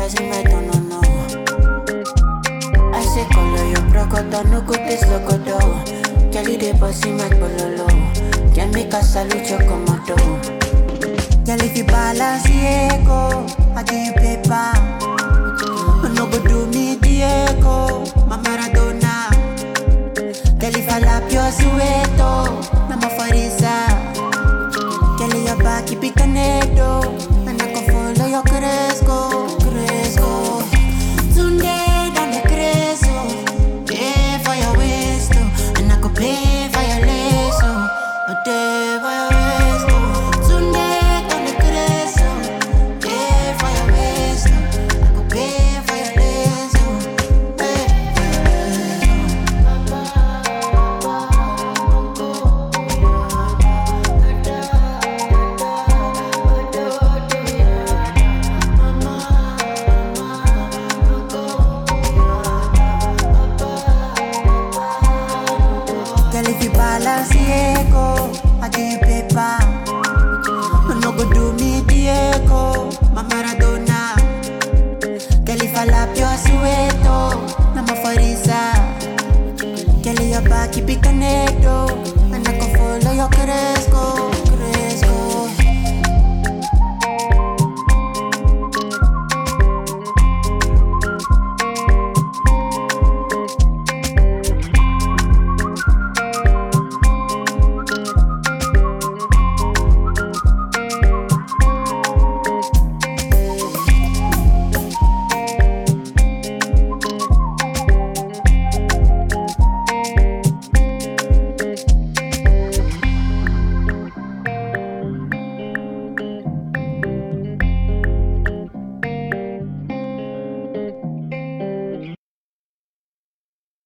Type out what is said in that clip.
si me tono no. I say color your prokoto, no go taste lokoto. Girl, you dey bossy my bololo. Can make a salute your komodo. Girl, if you balance the ego, I give you paper. No go do me Diego, my Maradona. Girl, if I lap your sueto, I'm a farisa. Girl, your back, keep it tornado. And I can follow your Cresco, Cresco. Tunde, down the Cresco. Pay for your waist, and I could pay for your lace, a day for your waist. Tunde, down the Cresco. Pay for your waist, I could pay for your lace, Girl, if you balance the ego, I give you paper. No go do me Diego, my Maradona. Girl, if I lap your sueto, I'm a farisa. Girl, your back, keep it tornado. And I can follow your Cresco.